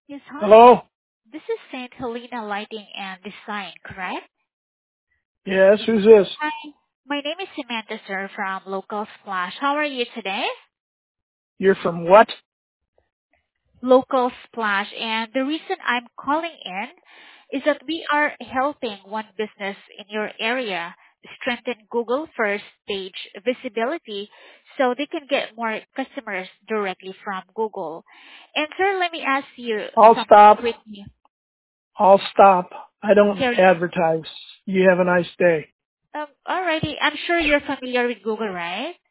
Yes, hi. Hello? This is Saint Helena Lighting and Design, correct? Yes, who's this? Hi. My name is Samantha, sir, from Local Splash. How are you today? You're from what? Local Splash. And the reason I'm calling in is that we are helping one business in your area strengthen Google first page visibility so they can get more customers directly from Google. And sir, let me ask you I'll some stop. quick. I'll stop. I don't Sorry. advertise. You have a nice day. Alrighty. I'm sure you're familiar with Google, right?